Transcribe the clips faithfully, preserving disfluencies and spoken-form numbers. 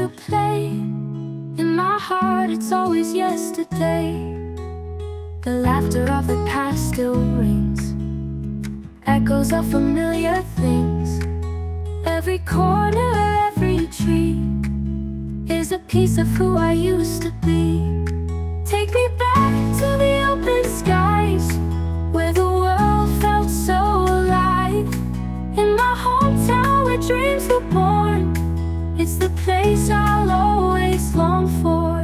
to play. In my heart it's always yesterday. The laughter of the past still rings, echoes of familiar things. Every corner, every tree is a piece of who I used to be. Take me back to the open skies, where the world felt so alive. In my hometown where dreams were born, it's the place I'll always long for.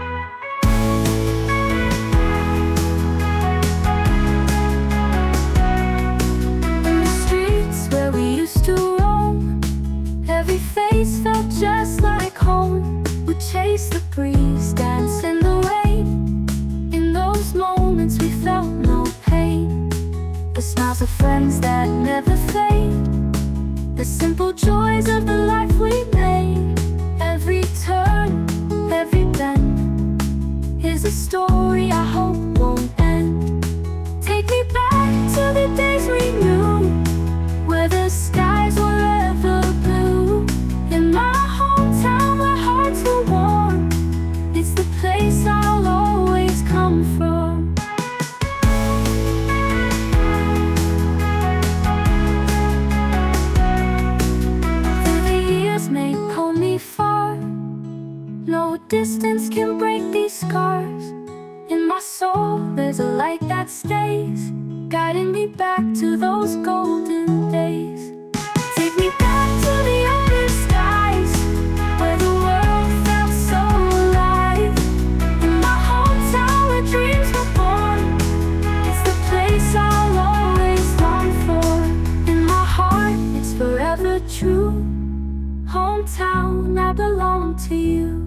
In the streets where we used to roam, every face felt just like home. We chased the breeze, danced in the rain. In those moments we felt no pain. The smiles of friends that never fade, the simple joys of the life we made. Every turn, every bend is a story I hope won't end. Take me back to the days we knew, where the skies were ever blue. In my hometown where hearts were warm, it's the place I'll always come from. Through the years may pull me far, no distance can break these scars. In my soul there's a light that stays, guiding me back to those golden days. Take me back to the open skies, where the world felt so alive. In my hometown where dreams were born, it's the place I'll always long for. In my heart it's forever true. Hometown, I belong to you.